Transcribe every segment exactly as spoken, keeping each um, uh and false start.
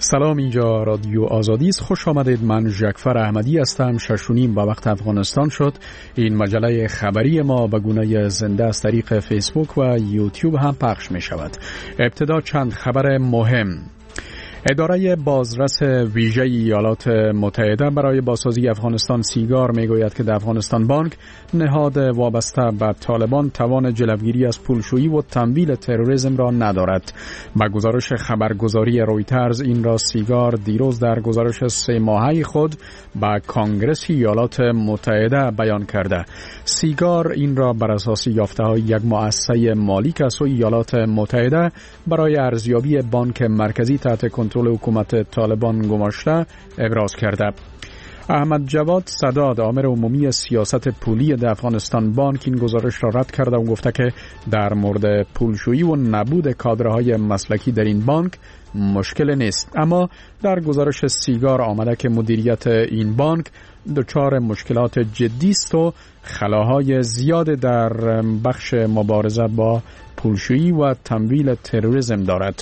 سلام، اینجا رادیو آزادی است. خوش آمدید. من جعفر احمدی هستم. شش و نیم با وقت افغانستان شد. این مجله خبری ما به گونه زنده از طریق فیسبوک و یوتیوب هم پخش می شود. ابتدا چند خبر مهم. اداره بازرس ویژه ایالات متحده برای بازسازی افغانستان سیگار میگوید که در افغانستان بانک، نهاد وابسته به طالبان، توان جلوگیری از پولشویی و تمویل تروریسم را ندارد. با گزارش خبرگزاری رویترز این را سیگار دیروز در گزارش سه ماهه خود به کانگرس ایالات متحده بیان کرده. سیگار این را بر اساس یافته‌های یک مؤسسه مالی که از ایالات متحده برای ارزیابی بانک مرکزی تحت کنترل حکومت طالبان گماشته ابراز کرده. احمد جواد سداد، آمر عمومی سیاست پولی در افغانستان بانک، این گزارش را رد کرده و گفته که در مورد پولشویی و نبود کادرهای مسلکی در این بانک مشکل نیست، اما در گزارش سیگار آمده که مدیریت این بانک دچار مشکلات جدی است و خلاهای زیاد در بخش مبارزه با پولشویی و تمویل تروریسم دارد.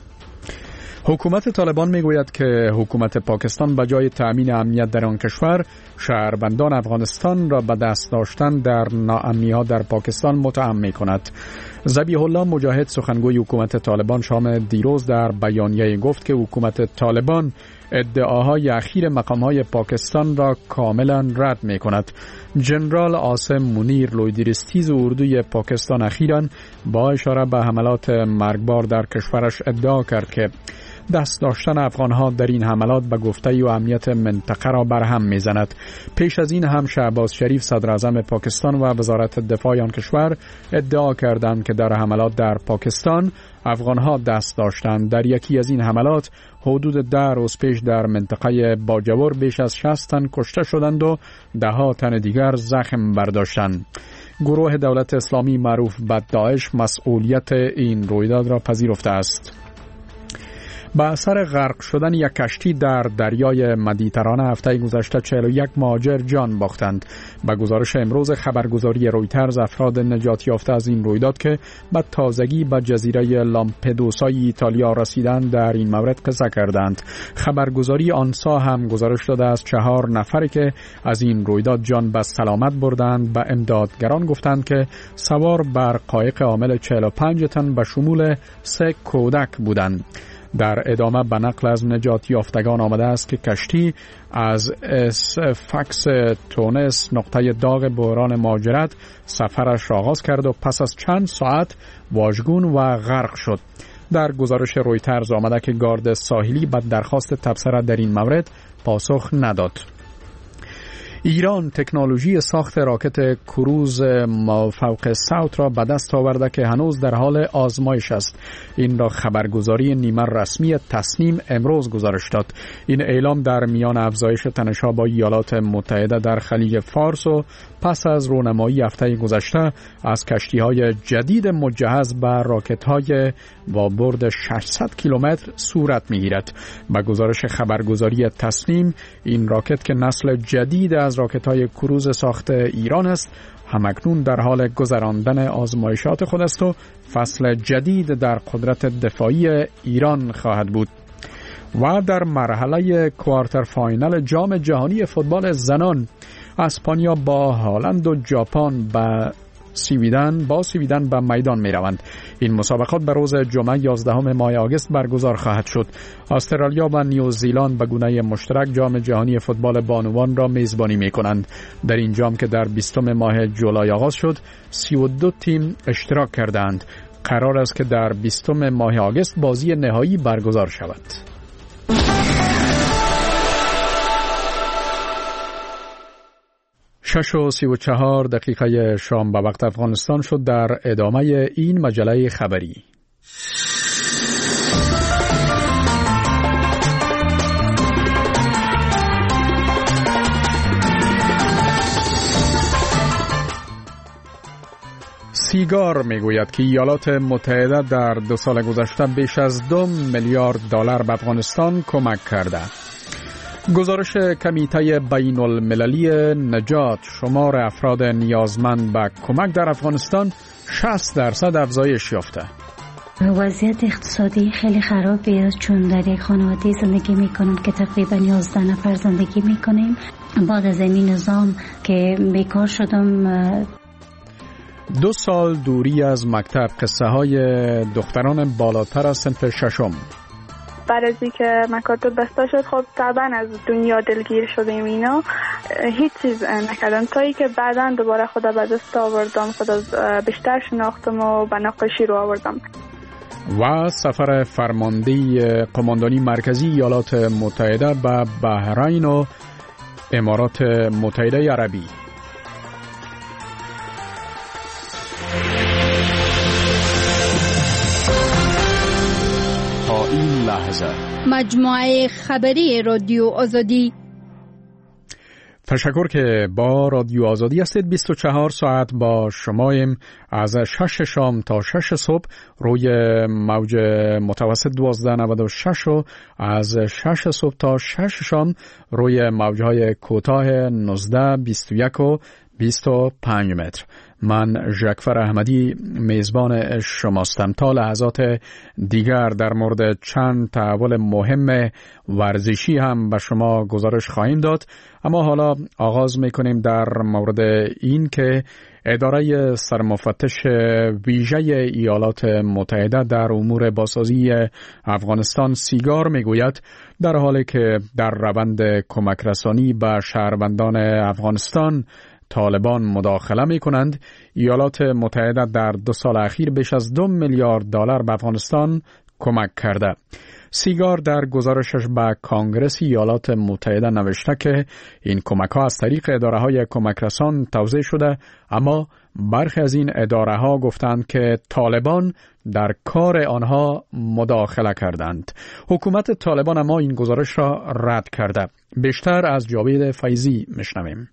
حکومت طالبان میگوید که حکومت پاکستان به جای تأمین امنیت در آن کشور، شهروندان افغانستان را به دست داشتن در ناامنی‌ها در پاکستان متهم می‌کند. ذبیح الله مجاهد، سخنگوی حکومت طالبان، شام دیروز در بیانیه گفت که حکومت طالبان ادعاهای اخیر مقام‌های پاکستان را کاملا رد می‌کند. جنرال عاصم منیر، لویدیرستیز اردوی پاکستان، اخیراً با اشاره به حملات مرگبار در کشورش ادعا کرد که دست داشتن افغانها در این حملات به گفته و امنیت منطقه را برهم میزند. پیش از این هم شهباز شریف، صدر اعظم پاکستان، و وزارت دفاع آن کشور ادعا کردند که در حملات در پاکستان افغانها دست داشتند. در یکی از این حملات حدود ده روز پیش در منطقه باجور بیش از شصت تن کشته شدند و ده ها تن دیگر زخم برداشتند. گروه دولت اسلامی معروف به داعش مسئولیت این رویداد را پذیرفته است. با اثر غرق شدن یک کشتی در دریای مدیترانه هفته گذشته چهل و یک مهاجر جان باختند. با گزارش امروز خبرگزاری رویترز، افراد نجات یافته از این رویداد که به تازگی به جزیره لامپدوسای ایتالیا رسیدند در این مورد قصه کردند. خبرگزاری آنسا هم گزارش داده از چهار نفری که از این رویداد جان به سلامت بردند. به امدادگران گفتند که سوار بر قایق حامل چهل و پنج تن به شمول سه کودک بودند. در ادامه به نقل از نجات یافتگان آمده است که کشتی از اسفاکس تونس، نقطه داغ بحران مهاجرت، سفرش را آغاز کرد و پس از چند ساعت واژگون و غرق شد. در گزارش رویترز آمده که گارد ساحلی به درخواست تبصره در این مورد پاسخ نداد. ایران تکنولوژی ساخت راکت کروز مافوق صوت را به دست آورده که هنوز در حال آزمایش است. این را خبرگزاری نیمه رسمی تصنیم امروز گزارش داد. این اعلام در میان افزایش تنش‌ها با ایالات متحده در خلیج فارس و پس از رونمایی هفته گذشته از کشتی‌های جدید مجهز به راکت‌های با برد ششصد کیلومتر صورت می‌گیرد. با گزارش خبرگزاری تصنیم، این راکت که نسل جدید از راکت‌های کروز ساخت ایران است، همکنون در حال گذراندن آزمایشات خود است و فصل جدید در قدرت دفاعی ایران خواهد بود. و در مرحله کوارتر فاینال جام جهانی فوتبال زنان، اسپانیا با هالند و ژاپن با سویدن با سویدن به میدان می روند. این مسابقات به روز جمعه یازدهم ماه آگوست برگزار خواهد شد. استرالیا و نیوزیلند به گونه مشترک جام جهانی فوتبال بانوان را میزبانی می کنند. در این جام که در بیستم ماه جولای آغاز شد، سی و دو تیم اشتراک کردند. قرار است که در بیستم ماه آگوست بازی نهایی برگزار شود. شش و سی و چهار دقیقه شام به وقت افغانستان شد. در ادامه این مجله خبری، سیگار میگوید که ایالات متحده در دو سال گذشته بیش از دو میلیارد دلار به افغانستان کمک کرده. گزارش کمیته بین المللی نجات شمار افراد نیازمند به کمک در افغانستان شصت درصد افزایش یافته. وضعیت اقتصادی خیلی خرابه، چون در یک خانواده زندگی میکنم که تقریبا یازده نفر زندگی میکنیم. بعد از این نظام که بیکار شدم. دو سال دوری از مکتب، قصه های دختران بالاتر از صنف ششم. بعد از اینکه مکاتب بسته شد، خب طبعا از دنیا دلگیر شدیم. اینا هیچ چیز نکردم تا ای که بعدا دوباره خدا به دست آوردم، خدا بیشتر شناختم و به نقاشی رو آوردم. و سفر فرماندهی قماندانی مرکزی ایالات متحده به بحرین و امارات متحده عربی. تا این لحظه مجموعه خبری رادیو آزادی. تشکر که با رادیو آزادی هستید. بیست و چهار ساعت با شماییم، از شش شام تا شش صبح روی موج متوسط دوازده نود و شش و از شش صبح تا شش شام روی موجهای کوتاه نوزده، بیست و یک و بیست و پنج متر. من ژکفر احمدی میزبان شماستم. تا لحظات دیگر در مورد چند تحول مهم ورزشی هم به شما گزارش خواهیم داد، اما حالا آغاز میکنیم در مورد این که اداره سرمفتش ویژه ایالات متحده در امور بازسازی افغانستان سیگار میگوید در حالی که در روند کمک رسانی به شهروندان افغانستان طالبان مداخله می کنند، ایالات متحده در دو سال اخیر بیش از دو میلیارد دلار به افغانستان کمک کرده. سیگار در گزارشش به کانگرس ایالات متحده نوشته که این کمک ها از طریق اداره های کمک رسان توزیع شده، اما برخی از این اداره ها گفتند که طالبان در کار آنها مداخله کردند. حکومت طالبان اما این گزارش را رد کرده. بیشتر از جاوید فیضی میشنویم.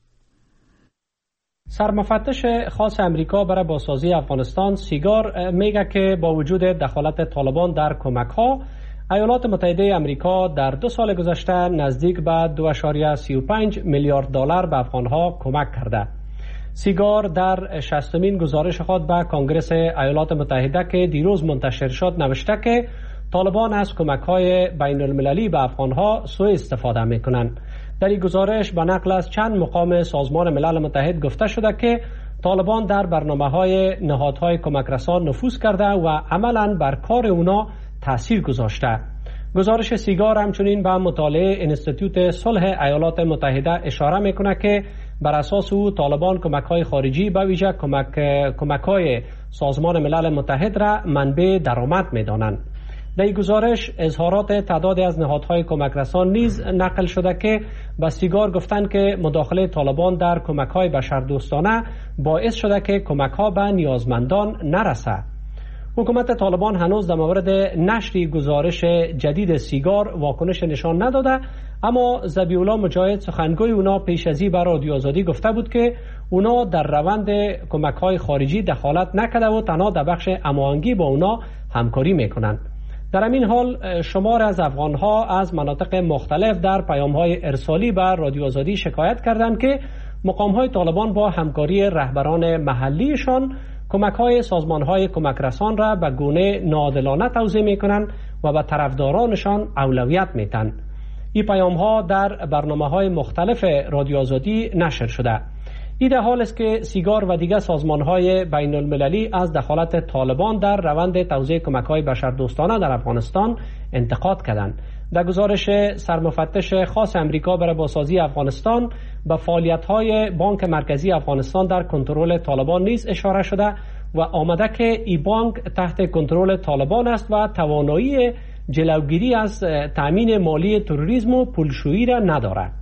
سرمفتش خاص امریکا برای بازسازی افغانستان سیگار میگه که با وجود دخالت طالبان در کمک ها، ایالات متحده امریکا در دو سال گذشته نزدیک به دو ممیز سی و پنج میلیارد دلار به افغانها کمک کرده. سیگار در شصتمین گزارش خود به کانگرس ایالات متحده که دیروز منتشر شد نوشته که طالبان از کمک های بین المللی به افغانها سوء استفاده میکنند. در این گزارش به نقل از چند مقام سازمان ملل متحد گفته شده که طالبان در برنامه‌های نهادهای کمک رسان نفوذ کرده و عملاً بر کار اونا تأثیر گذاشته. گزارش سیگار همچنین به مطالعه انستیتوت صلح ایالات متحده اشاره میکنه که بر اساس او طالبان کمک‌های خارجی به ویژه کمک کمک‌های سازمان ملل متحد را منبع درآمد می‌دانند. در این گزارش اظهارات تعدادی از نهادهای کمک رسان نیز نقل شده که به سیگار گفتند که مداخله طالبان در کمک‌های بشردوستانه باعث شده که کمک‌ها به نیازمندان نرسه. حکومت طالبان هنوز در مورد نشر گزارش جدید سیگار واکنش نشان نداده، اما ذبیح‌الله مجاهد سخنگوی اونا پیش از این بر رادیو آزادی گفته بود که اونا در روند کمک‌های خارجی دخالت نکرده و تنها در بخش هماهنگی با اونا همکاری میکنند. در همین حال شمار از افغانها از مناطق مختلف در پیام‌های ارسالی بر رادیو آزادی شکایت کردند که مقام‌های طالبان با همکاری رهبران محلیشان کمک‌های سازمان‌های کمک رسان را به گونه ناعادلانه توزیع می‌کنند و به طرفدارانشان اولویت می‌دهند. این پیام‌ها در برنامه‌های مختلف رادیو آزادی نشر شده. این در حال است که سیگار و دیگر سازمان‌های بین المللی از دخالت طالبان در روند توزیع کمک‌های بشردوستانه در افغانستان انتقاد کردند. در گزارش سرمفتش خاص امریکا برای بازسازی افغانستان به فعالیت‌های بانک مرکزی افغانستان در کنترل طالبان نیز اشاره شده و آمده که این بانک تحت کنترل طالبان است و توانایی جلوگیری از تأمین مالی تروریسم و پولشویی را ندارد.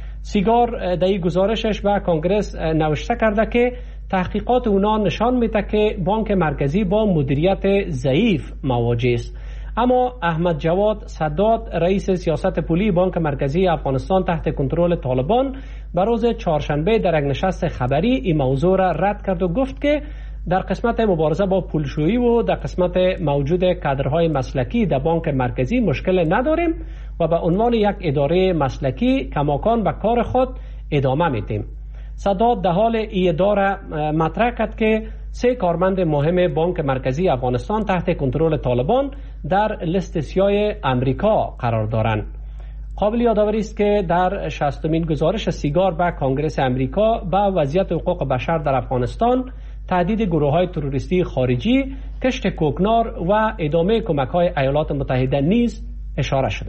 سیگار در این گزارشش به کانگرس نوشته کرده که تحقیقات اونا نشان میده که بانک مرکزی با مدیریت ضعیف مواجه است. اما احمد جواد صداد رئیس سیاست پولی بانک مرکزی افغانستان تحت کنترل طالبان به روز چهارشنبه در یک نشست خبری این موضوع را رد کرد و گفت که در قسمت مبارزه با پولشویی و در قسمت موجود کادرهای مسلکی در بانک مرکزی مشکل نداریم و به عنوان یک اداره مسلکی کماکان به کار خود ادامه میدیم. سادات در حال ایدار مطرح کرد که سه کارمند مهم بانک مرکزی افغانستان تحت کنترل طالبان در لیست سیاه امریکا قرار دارند. قابل یادآوری است که در شصتمین گزارش سیگار به کنگره امریکا به وضعیت حقوق بشر در افغانستان، تهدید گروه‌های تروریستی خارجی، کشت کوکنار و ادامه کمک‌های ایالات متحده نیز اشاره شده.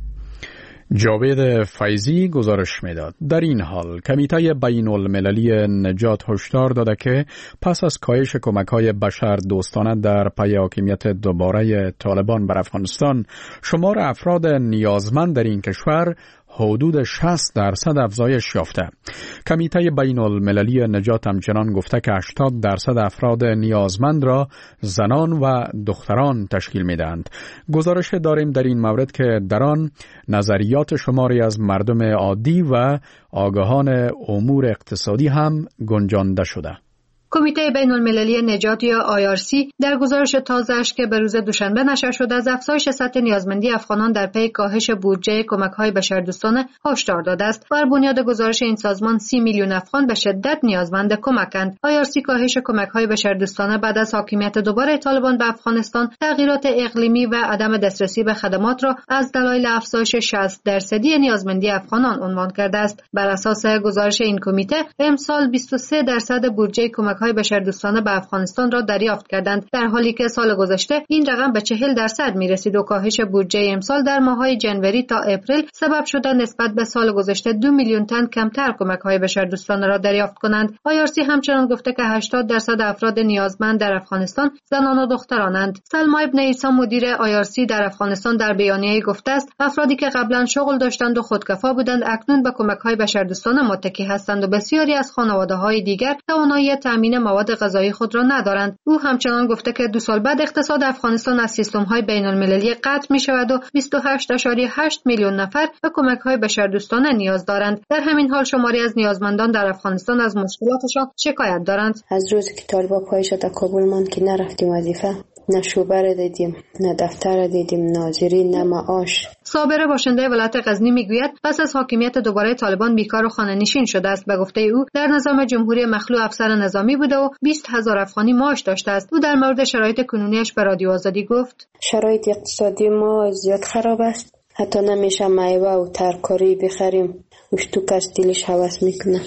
جاوید فیضی گزارش میداد. در این حال کمیته بین المللی نجات هشدار داده که پس از کاهش کمک‌های بشر دوستانه در پی حاکمیت دوباره طالبان بر افغانستان، شمار افراد نیازمند در این کشور حدود شصت درصد افزایش یافته. کمیته بین المللی نجات همچنان گفته که هشتاد درصد افراد نیازمند را زنان و دختران تشکیل میدهند. گزارش داریم در این مورد که در آن نظریات شماری از مردم عادی و آگاهان امور اقتصادی هم گنجانده شده. کمیته بین المللی نجات یا آی آر سی در گزارش تازه‌اش که به روز دوشنبه نشر شده از افزایش سطح نیازمندی افغانان در پی کاهش بودجه کمک‌های بشردوستانه هشدار داده است. بر بنیاد گزارش این سازمان سی میلیون افغان به شدت نیازمند کمکند. آی آر سی کاهش کمک‌های بشردوستانه بعد از حاکمیت دوباره طالبان به افغانستان، تغییرات اقلیمی و عدم دسترسی به خدمات را از دلایل افزایش شصت درصدی نیازمندی افغانان عنوان کرده است. بر اساس گزارش این کمیته، امسال بیست و سه درصد بودجه کمک های بشردوستانه به افغانستان را دریافت کردند، در حالی که سال گذشته این رقم به چهل درصد می رسید و کاهش بودجه امسال در ماه‌های جنوری تا اپریل سبب شده نسبت به سال گذشته دو میلیون تن کمتر کمک های بشردوستانه را دریافت کنند. آی آر سی همچنان گفته که هشتاد درصد افراد نیازمند در افغانستان زنان و دخترانند. سلما ابن عیسی مدیر آی آر سی در افغانستان در بیانیه‌ای گفته است افرادی که قبلا شغل داشتند و خودکفا بودند اکنون به کمک های بشردوستانه متکی هستند و بسیاری از خانواده‌های دیگر توانایی تامین مواد غذایی خود را ندارند. او همچنان گفته که دو سال بعد اقتصاد افغانستان از سیستم‌های بین‌المللی قطع می‌شود و بیست و هشت ممیز هشت میلیون نفر به کمک‌های بشردوستانه نیاز دارند. در همین حال شماری از نیازمندان در افغانستان از مشکلاتشان شکایت دارند. از روزی که طالبان پایش در کابل ماند که نرفتیم وظیفه، نه شعبه را دیدیم، نه دفتر را دیدیم، ناظرین، نه معاش. صابره باشنده ولایت غزنی میگوید پس از حاکمیت دوباره طالبان بیکار و خانه‌نشین شده است. به گفته او در نظام جمهوری مخلوع افسر نظامی بوده و بیست هزار افغانی معاش داشته است. او در مورد شرایط کنونیش به رادیو آزادی گفت: شرایط اقتصادی ما زیاد خراب است، حتی نمیشه میوه و ترکاری بخریم. اشتو کس دلش هوس میکنه.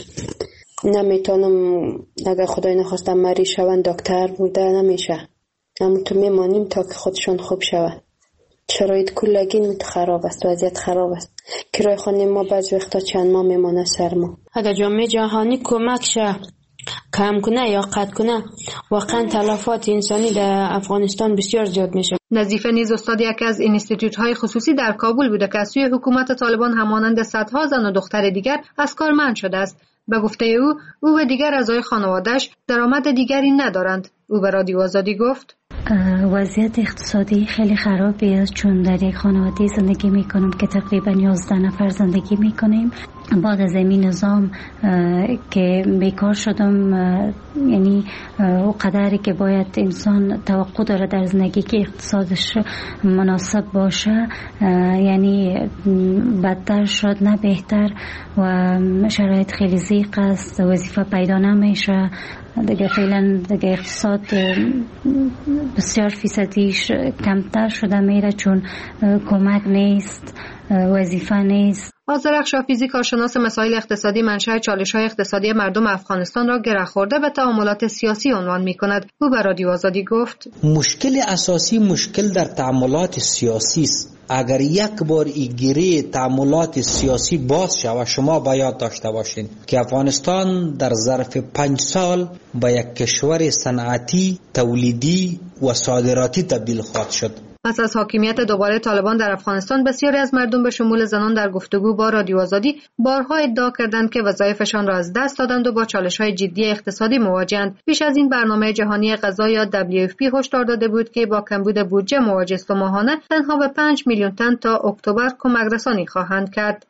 نمیتونم اگر خدای نخواسته مریض شوند دکتر بوده نمیشه. اما تو میمانیم تا که خودشون خوب شود. شرایط کلگی خراب است، وضعیت خراب است. کرای خانه ما بعض وقتا چند ماه میمانه سر ما. اگر جامعه جهانی کمک شه کم کنه یا قطع کنه، واقعا تلفات انسانی در افغانستان بسیار زیاد میشه. نظیفه نیز استاد یکی از اینستیتوت های خصوصی در کابل بوده که از سوی حکومت طالبان همانند صدها زن و دختر دیگر از کار منع شده است. به گفته او، او و دیگر اعضای خانواده‌اش درآمد دیگری ندارند. او به رادیو آزادی گفت: وضعیت اقتصادی خیلی خرابی است، چون در یک خانواده زندگی میکنم که تقریبا یازده نفر زندگی میکنیم. بعد از این نظام که بیکار شدم، یعنی او قدری که باید انسان توقع داره در زندگی که اقتصادش مناسب باشه، یعنی بدتر شد نه بهتر و شرایط خیلی ضیق است، وظیفه پیدا نمیشه دیگه. فعلا دیگه اقتصاد بسیار فیصدیش کمتر شده میره چون کمک نیست، وظیفه نیست. آذرخ شافیزی کارشناس مسائل اقتصادی منشأ چالش‌های اقتصادی مردم افغانستان را گره خورده به تعاملات سیاسی عنوان می‌کند. او به رادیو آزادی گفت: مشکل اساسی مشکل در تعاملات سیاسی است. اگر یک بار ایگیری تعاملات سیاسی باز شود، شما باید داشته باشین که افغانستان در ظرف پنج سال به یک کشور صنعتی، تولیدی و صادراتی تبدیل خواهد شد. پس از حاکمیت دوباره طالبان در افغانستان، بسیاری از مردم به شمول زنان در گفتگو با رادیو آزادی بارها ادعا کردند که وظایفشان را از دست دادند و با چالش‌های جدی اقتصادی مواجه‌اند. پیش از این برنامه جهانی غذا یا دبلیو اف پی هشدار داده بود که با کمبود بودجه مواجه است و ماهانه تنها به پنج میلیون تن تا اکتبر کمک رسانی خواهند کرد.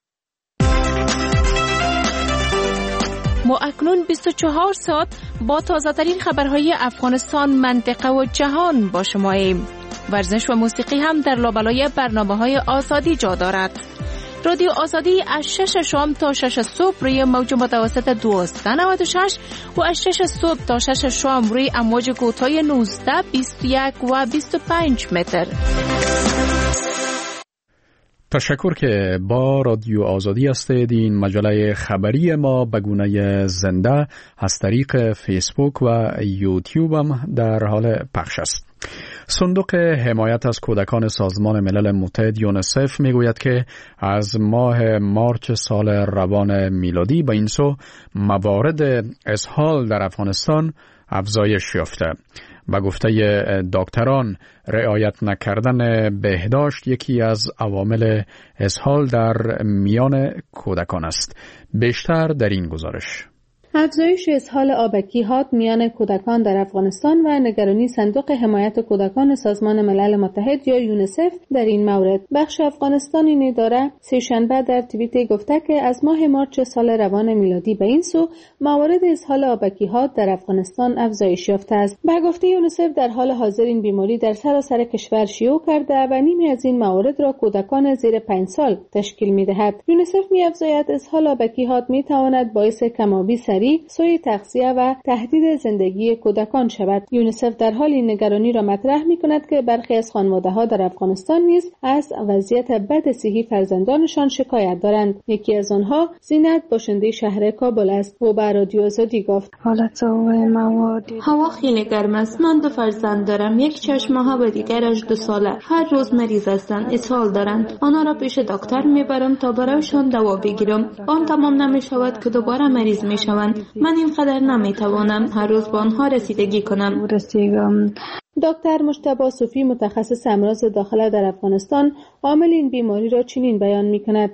ما اکنون بیست و چهار ساعت با تازه‌ترین خبرهای افغانستان، منطقه و جهان با شماییم. ورزش و موسیقی هم در لابلای برنامه‌های آزادی جا دارد. رادیو آزادی از شش شام تا شش صبح روی موج متوسط دویست و نود و شش و از شش صبح تا شش شام روی امواج کوتاه نوزده، بیست و یک و بیست و پنج متر. تشکر که با رادیو آزادی هستید. این مجله خبری ما به گونه زنده از طریق فیسبوک و یوتیوب هم در حال پخش است. صندوق حمایت از کودکان سازمان ملل متحد یونیسف میگوید که از ماه مارچ سال روان میلادی به این سو موارد اسهال در افغانستان افزایش یافته. با گفته دکتران رعایت نکردن بهداشت یکی از عوامل اسهال در میان کودکان است. بیشتر در این گزارش. افزایش اسهال آبکی‌هات میان کودکان در افغانستان و نگرانی صندوق حمایت کودکان سازمان ملل متحد یا یونیسف در این مورد. بخش افغانستان این اداره سه‌شنبه در توییت گفته که از ماه مارچ سال روان میلادی به این سو موارد اسهال آبکی‌هات در افغانستان افزایش یافته است. به گفته یونیسف در حال حاضر این بیماری در سراسر کشور شیوع کرده و نیمی از این موارد را کودکان زیر پنج سال تشکیل می‌دهد. یونیسف می‌افزاید اسهال آبکی‌هات می‌تواند باعث کم‌آبی سریع، سوء تغذیه و تهدید زندگی کودکان شود. یونیسف در حال این نگرانی را مطرح می‌کند که برخی از خانواده‌ها در افغانستان نیز از وضعیت بد صحی فرزندانشان شکایت دارند. یکی از آنها زینت باشنده شهر کابل است. او به رادیو آزادی گفت: حالت هوا خیلی گرم است. من دو فرزند دارم. یک شش ماه و دیگرش دو ساله. هر روز مریض هستند. اسهال دارند. آنها را پیش دکتر میبرم تا برایشان دوا بگیرم. آن تمام نمیشود که دوباره مریض میشوند. من اینقدر نمیتوانم هر روز با آنها رسیدگی کنم. دکتر مجتبی صوفی متخصص امراض داخله در افغانستان عامل این بیماری را چنین بیان می‌کند: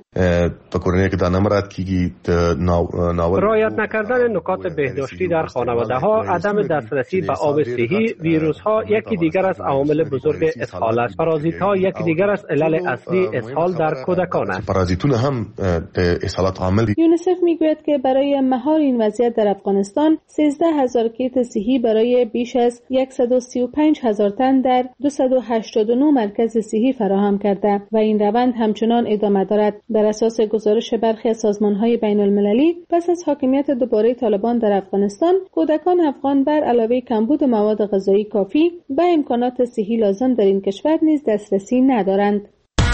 رعایت نکردن نکات بهداشتی در خانواده‌ها، عدم دسترسی به آب صحی، ویروس‌ها یکی دیگر از عوامل بزرگ اسهال است. پارازیت‌ها یکی دیگر از علل اصلی اسهال در کودکان است. پارازیتونه هم اسهالات عامل. یونیسف میگوید که برای مهار این وضعیت در افغانستان سیزده هزار کیت صحی برای بیش از صد و سی و پنج هزار تن در دویست و هشتاد و نه مرکز صحی فراهم کرده و این روند همچنان ادامه دارد. بر اساس گزارش برخی از سازمان‌های بین‌المللی، پس از حاکمیت دوباره طالبان در افغانستان، کودکان افغان بر علاوه کمبود مواد غذایی کافی به امکانات صحی لازم در این کشور نیز دسترسی ندارند.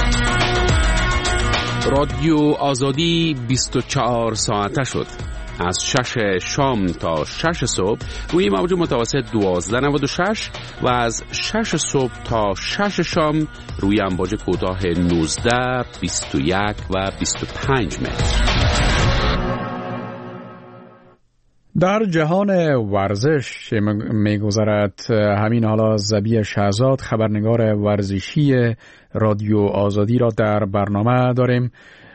رادیو آزادی بیست و چهار ساعته شد. از شش شام تا شش صبح روی موج متوسط دوازده و نود و شش و از شش صبح تا شش شام روی امواج کوتاه نوزده، بیست و یک و بیست و پنج متر. در جهان ورزش می‌گذرد همین حالا زبی شهزاد، خبرنگار ورزشی رادیو آزادی را در برنامه داریم.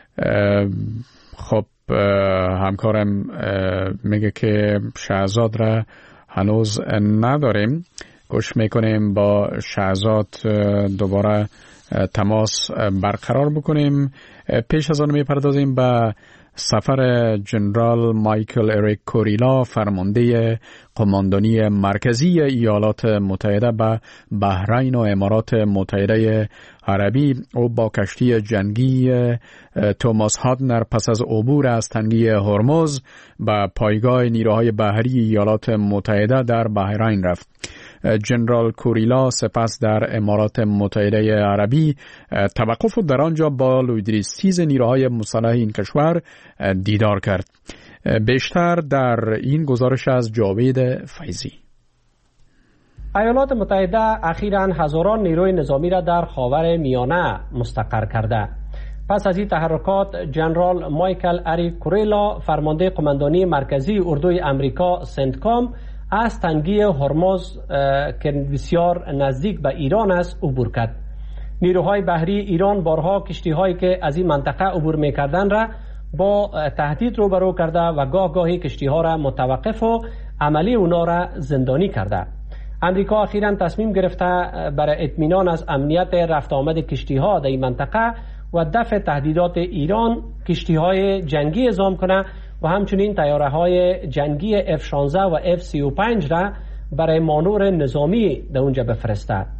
خب همکارم میگه که شهزاد را هنوز نداریم. گوش میکنیم با شهزاد دوباره تماس برقرار بکنیم. پیش از آن میپردازیم به سفر جنرال مایکل اریک کوریلا، فرمانده قماندانی مرکزی ایالات متحده به بحرین و امارات متحده عربی. او با کشتی جنگی توماس هادنر پس از عبور از تنگه هرمز به پایگاه نیروهای بحری ایالات متحده در بحرین رفت. جنرال کوریلا سپس در امارات متحده عربی توقف در آنجا با لویدریستیز نیروهای مسلح این کشور دیدار کرد. بیشتر در این گزارش از جاوید فیضی. ایالات متحده اخیراً هزاران نیروی نظامی را در خاور میانه مستقر کرده. پس از این تحرکات، جنرال مایکل اریک کوریلا، فرمانده قماندانی مرکزی اردوی امریکا سنتکام، از تنگی هرمز که بسیار نزدیک به ایران است عبور کرد. نیروهای بحری ایران بارها کشتی‌هایی که از این منطقه عبور می‌کردند را با تهدید روبرو کرده و گاه گاهی کشتی‌ها را متوقف و عملی اونا را زندانی کرده. امریکا اخیراً تصمیم گرفته برای اطمینان از امنیت رفت آمد کشتی‌ها در این منطقه و دفع تهدیدات ایران کشتی‌های جنگی اعزام کنه و همچنین طیاره‌های جنگی اف شانزده و اف سی و پنج را برای مانور نظامی در اونجا بفرسته.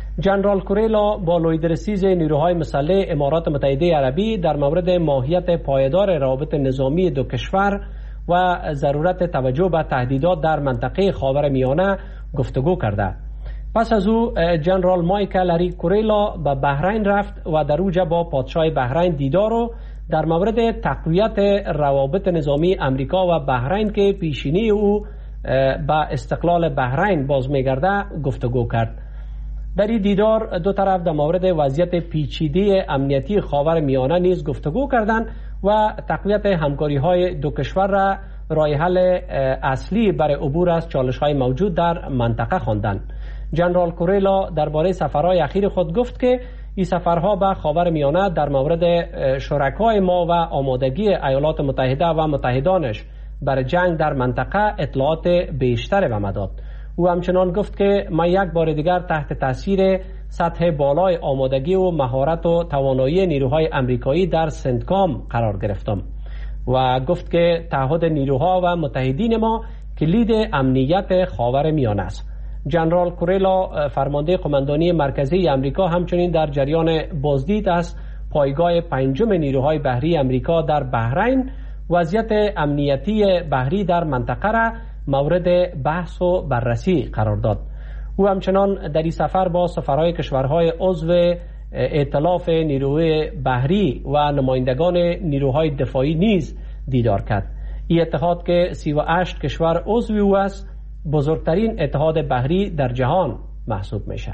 جنرال کوریلا با لویدرسیز نیروهای مسلح امارات متحده عربی در مورد ماهیت پایدار روابط نظامی دو کشور و ضرورت توجه به تهدیدات در منطقه خاورمیانه گفتگو کرده. پس از او جنرال مایکل هری کوریلا به بحرین رفت و در اوجا با پادشاه بحرین دیدار و در مورد تقویت روابط نظامی امریکا و بحرین که پیشینی او به استقلال بحرین باز می‌گردد گفتگو کرد. در این دیدار دو طرف در مورد وضعیت پیچیده امنیتی خاورمیانه نیز گفتگو کردند و تقویت همکاری‌های دو کشور را راه حل اصلی برای عبور از چالش‌های موجود در منطقه خواندند. جنرال کوریلا درباره سفرهای اخیر خود گفت که این سفرها به خاورمیانه در مورد شرکای ما و آمادگی ایالات متحده و متحدانش برای جنگ در منطقه اطلاعات بیشتر به ما داد. او همچنان گفت که من یک بار دیگر تحت تاثیر سطح بالای آمادگی و مهارت و توانایی نیروهای امریکایی در سنتکام قرار گرفتم و گفت که تعهد نیروها و متحدین ما کلید امنیت خاورمیانه است. جنرال کوریلا فرمانده قماندانی مرکزی امریکا همچنین در جریان بازدید از پایگاه پنجم نیروهای بحری امریکا در بحرین وضعیت امنیتی بحری در منطقه را مورد بحث و بررسی قرار داد. او همچنان در این سفر با سفرهای کشورهای عضو ائتلاف نیروی بحری و نمایندگان نیروهای دفاعی نیز دیدار کرد. این اتحاد که سی و هشت کشور عضو او است بزرگترین اتحاد بحری در جهان محسوب میشه.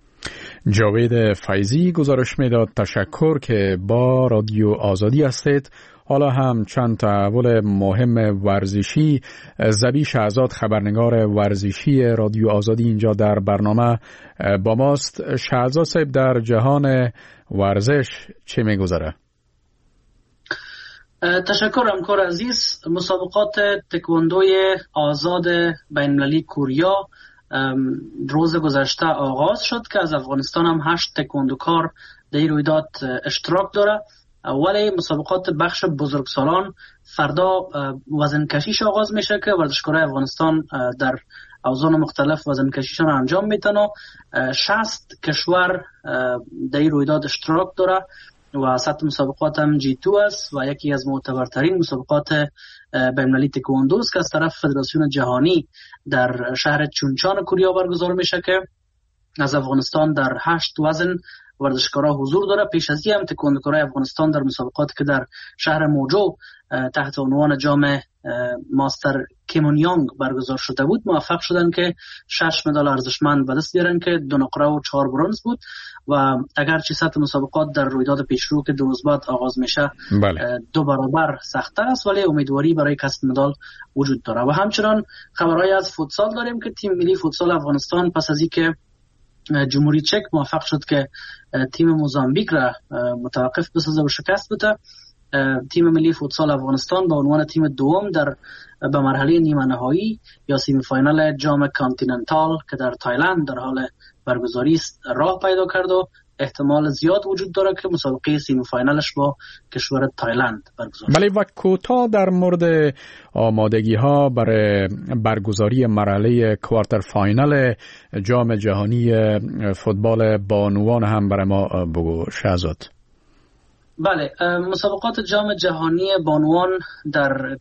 جاوید فیضی گزارش میداد. تشکر که با رادیو آزادی هستید. حالا هم چند تحول مهم ورزشی. زبی شهزاد خبرنگار ورزشی رادیو آزادی اینجا در برنامه با ماست. شهزاد صاحب در جهان ورزش چه میگذره؟ تشکر همکار عزیز. مسابقات تکواندوی آزاد بین‌المللی کوریا روز گذشته آغاز شد که از افغانستان هم هشت تکواندوکار در این رویداد اشتراک داره. ولی مسابقات بخش بزرگسالان فردا وزن کشیش آغاز میشه که ورزشکارای افغانستان در اوزان مختلف وزن کشیشان انجام میتن و شصت کشور در این رویداد اشتراک داره و سطح مسابقات هم جی تو است و یکی از معتبرترین مسابقات بین‌المللی تکواندو است که از طرف فدراسیون جهانی در شهر چونچان کوریا برگزار میشه که از افغانستان در هشت وزن ورزشکارا حضور داره. پیش از این هم تکواندوکارای افغانستان در مسابقات که در شهر موجو تحت عنوان جام ماستر کیمونیانگ برگزار شده بود موفق شدن که شش مدال ارزشمند به دست بیارن که دو نقره و چهار برنز بود و اگرچه سطح مسابقات در رویداد پیشرو که دو روز بعد آغاز میشه بله. دو برابر سخت‌تر است ولی امیدواری برای کسب مدال وجود داره. و همچنان خبرهای از فوتسال داریم که تیم ملی فوتسال افغانستان پس از اینکه جمهوری چک موفق شد که تیم موزامبیک را متوقف بسازه و شکست بده، تیم ملی فوتسال افغانستان به عنوان تیم دوم در به مرحله نیمه نهایی یا سیمی فاینال جام کانتیننتال که در تایلند در حال برگزاری است راه پیدا کرد و احتمال زیاد وجود داره که مسابقه سیمی فاینالش با کشور تایلند برگزار بله. و کوتاه در مورد آمادگی ها برای برگزاری مرحله کوارتر فاینال جام جهانی فوتبال بانوان هم برای ما بگو شهزاد. بله، مسابقات جام جهانی بانوان در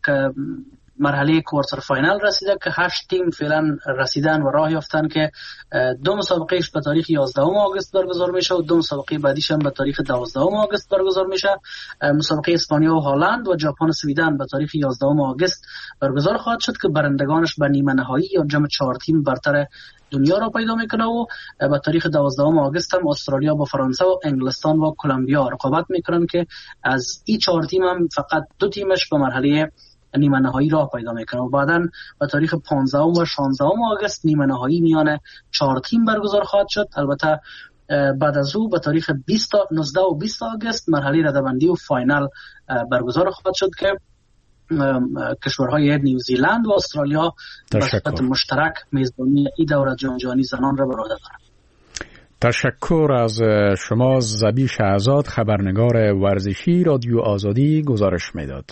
مرحله کوارتر فاینال رسیده که هشت تیم فعلا رسیدن و راه یافتن که دو مسابقهش به تاریخ یازدهم آگوست برگزار میشه و دو مسابقه بعدیش هم به تاریخ دوازدهم آگوست برگزار میشه. مسابقه اسپانیا و هلند و ژاپن و سویدن به تاریخ یازدهم آگوست برگزار خواهد شد که برندگانش به نیمه نهایی یا جام چهار تیم برتر دنیا را پیدا میکنه و به تاریخ دوازدهم آگوست هم استرالیا با فرانسه و انگلستان و کلمبیا رقابت میکنن که از این چهار تیم هم فقط دو تیمش به مرحله نیمه نهایی راه پیدا میکنه و بعداً به تاریخ پانزدهم و شانزدهم آگوست نیمه نهایی میان چهار تیم برگزار خواهد شد. البته بعد از او به تاریخ بیست نوزده و بیست آگوست مرحله رده‌بندی و فاینال برگزار خواهد شد که کشورهای نیوزیلند و استرالیا به صورت مشترک میزبانی این دوره جام جهانی زنان را بر عهده دارند. تشکر از شما زبی شهزاد خبرنگار ورزشی رادیو آزادی گزارش میداد.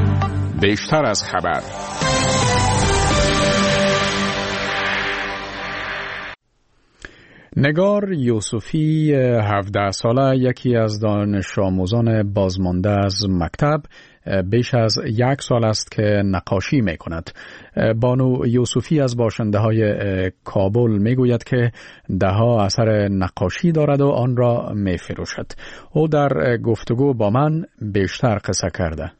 بیشتر از خبر نگار یوسفی هفده ساله یکی از دانش آموزان بازمانده از مکتب بیش از یک سال است که نقاشی می کند. بانو یوسفی از باشنده های کابل می گوید که دهها اثر نقاشی دارد و آن را می فروشد. او در گفتگو با من بیشتر قصه کرده.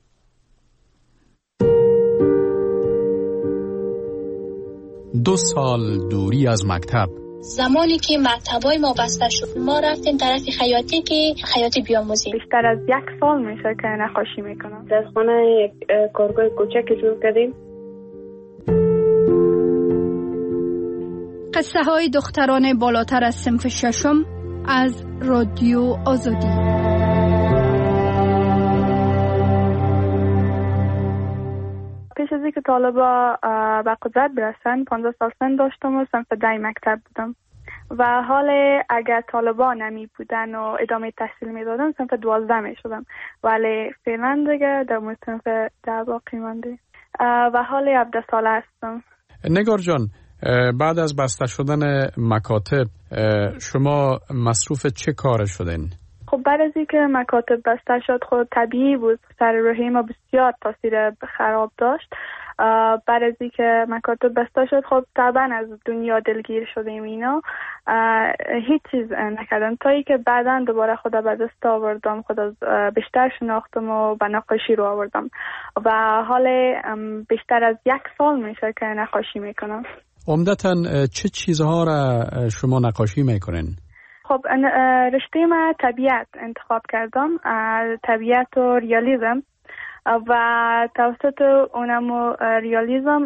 دو سال دوری از مکتب. زمانی که مکتبای ما بسته شد ما رفتیم طرف خیاطی که خیاطی بیاموزیم. بیشتر از یک سال میشه که نقاشی میکنم. در خانه یک کارگاه کوچک جور کردیم. قصه های دختران بالاتر از صنف ششم از رادیو آزادی. پیش از اینکه طالبا به قدرت برسن پانزده سال سن داشتم و صنف ده مکتب بودم و حال اگر طالبا نمی بودن و ادامه تحصیل می دادن صنف دوازده می شدم، ولی فعلا دیگه در صنف ده باقی مانده و حال هفده ساله هستم. نگار جان، بعد از بسته شدن مکاتب شما مصروف چه کار شدین؟ خب بعد از اینکه مکاتب بسته شد خود طبیعی بود، سر روحی ما بسیار تاثیر خراب داشت. بعد از اینکه مکاتب بسته شد خب طبعا از دنیا دلگیر شدیم اینا، هیچ چیز نکردم تا اینکه بعدا دوباره خدا به دست آوردم، خدا بیشتر شناختم و به نقاشی رو آوردم و حال بیشتر از یک سال میشه که نقاشی میکنم. عمدتاً چه چیزها را شما نقاشی میکنین؟ خب رشته ما طبیعت انتخاب کردم، طبیعت و ریالیزم و توسط اونم ریالیزم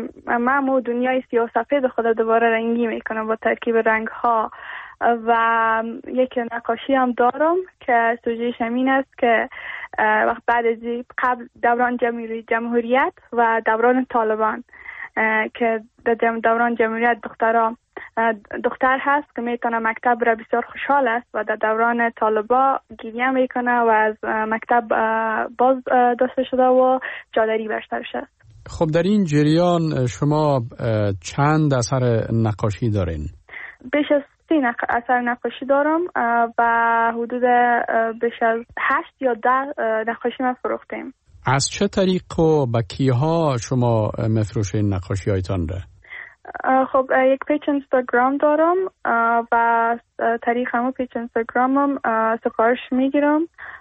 من دنیای سیاه سفید خود دوباره رنگی میکنم با ترکیب رنگ ها و یک نقاشی هم دارم که سوژه‌اش همین است که وقت بعد از قبل دوران جمهوریت و دوران طالبان که در دوران جمهوریت دخترها دختر هست که میتونه مکتب را بسیار خوشحال است و در دوران طالبا گریه میکنه و از مکتب باز داشته شده و جادری برشترش است. خب در این جریان شما چند اثر نقاشی دارین؟ بیش از سی نق... اثر نقاشی دارم و حدود بیش از هشت یا ده نقاشی ما فروختیم. از چه طریق و با کیها شما مفروشین نقاشی هایتان را؟ خب یک پیج اینستاگرام دارم و طریق همون پیج اینستاگرامم سفارش میگیرم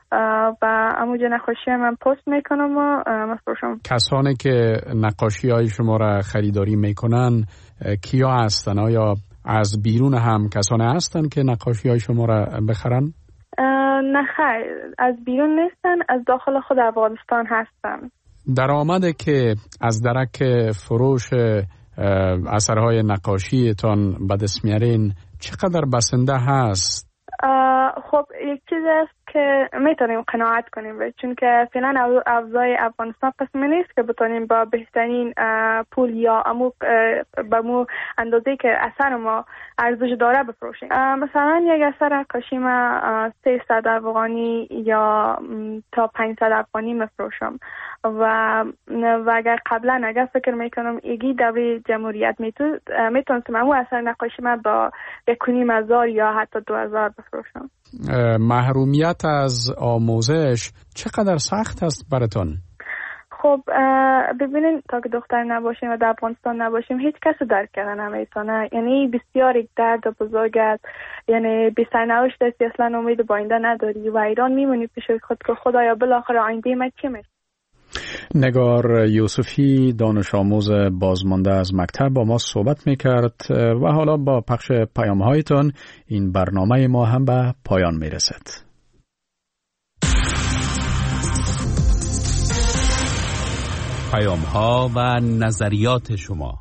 و همونجا نقاشی من پست میکنم و مفروشم. کسانی که نقاشی های شما را خریداری میکنن کیا هستن؟ آیا از بیرون هم کسانی هستن که نقاشی های شما را بخرن؟ نه خیر، از بیرون نیستن، از داخل خود افغانستان هستن. درآمده که از درک فروش اثرهای نقاشیتان به دست میارین چقدر بسنده هست؟ خب یک چیز است که میتونیم قناعت کنیم، چون که فعلا اوضاع افغانستان قسمی نیست که بتونیم با بهترین پول یا امو به مو اندازه که اثر ما ارزش داره بفروشیم. مثلا یک اثر نقاشی ما سیصد افغانی یا تا پانصد افغانی مفروشم و و اگر قبلا اگر فکر میکنم ایگی دوره جمهوریت میتونستم امو اثر نقاشی ما با یک و نیم هزار یا حتی دو هزار بفروشم. محرومیت از آموزش چقدر سخت است براتون؟ خب ببینین تا که دختر نباشیم و در افغانستان نباشیم هیچ کس درک کردن نمیتونه، یعنی بسیار یک درد بزرگ است، یعنی بی سرنوشت است، اصلا امید با آینده نداری و ایران میمونی پیش خود که خدایا بالاخره آینده ما چی میشه. نگار یوسفی دانش آموز بازمانده از مکتب با ما صحبت میکرد و حالا با پخش پیام هایتان این برنامه ما هم به پایان میرسد. پیام ها و نظریات شما.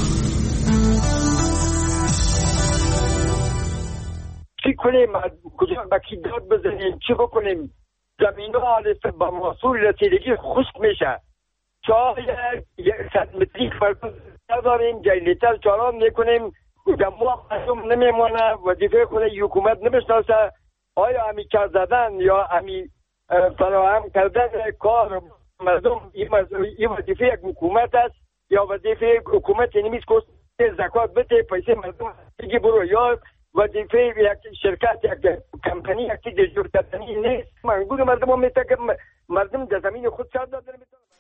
چی کنیم؟ کجا بکی داد بزنیم؟ چی بکنیم؟ زمین ها با محصول رسیدگی خشک میشه. شاید یک صد متری فرق نداریم، جلیتر چاران میکنیم، دمو مردم نمیمونه، وظیفه خود حکومت نمیشناسه. آیا همی کار زدن یا همی فراهم کردن کار مردم این وظیفه یک حکومت است یا وظیفه حکومت نمیست که زکات بده پیسه مردم بگی برو، یا وظیفه یک شرکت یک کمپانی یک چیز جور کردنی نیست. انگور مردم ها میتونن که مردم در زمین خود سر دادن.